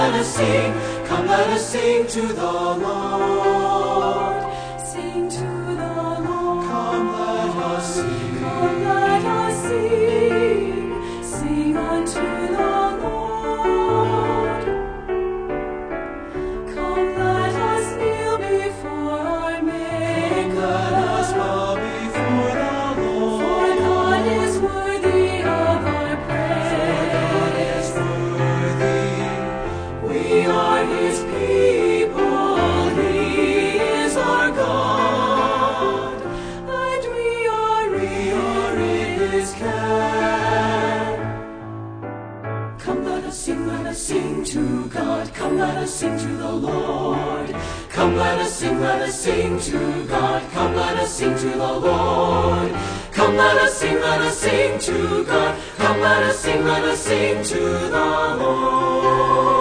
let us sing. Come, let us sing to the Lord. Sing to the Lord. Come, let us sing. Come, let us sing. Sing unto the Lord. Come, let us kneel before our Maker. Let us bow before the Lord. For God is worthy of our praise. We are His people, He is our God, and we are in His care. Come, let us sing to God. Come, let us sing to the Lord. Come, let us sing to God. Come, let us sing to the Lord. Come, let us sing to God. Come, let us sing to the Lord.